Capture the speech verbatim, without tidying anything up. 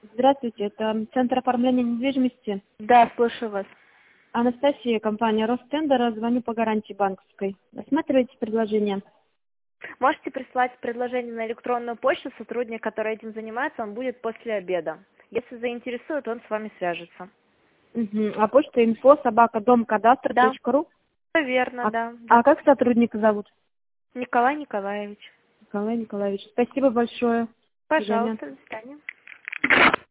Здравствуйте, это Центр оформления недвижимости. Да, слушаю вас. Анастасия, компания Ростендер, звоню по гарантии банковской. Рассматриваете предложение? Можете прислать предложение на электронную почту, сотрудник, который этим занимается, он будет после обеда. Если заинтересует, он с вами свяжется. Угу. А почта инфо собака домкадастр Да, точка ру. все верно, А, да, да. а как сотрудника зовут? Николай Николаевич. Николай Николаевич. Спасибо большое. До свидания. Пожалуйста, до свидания.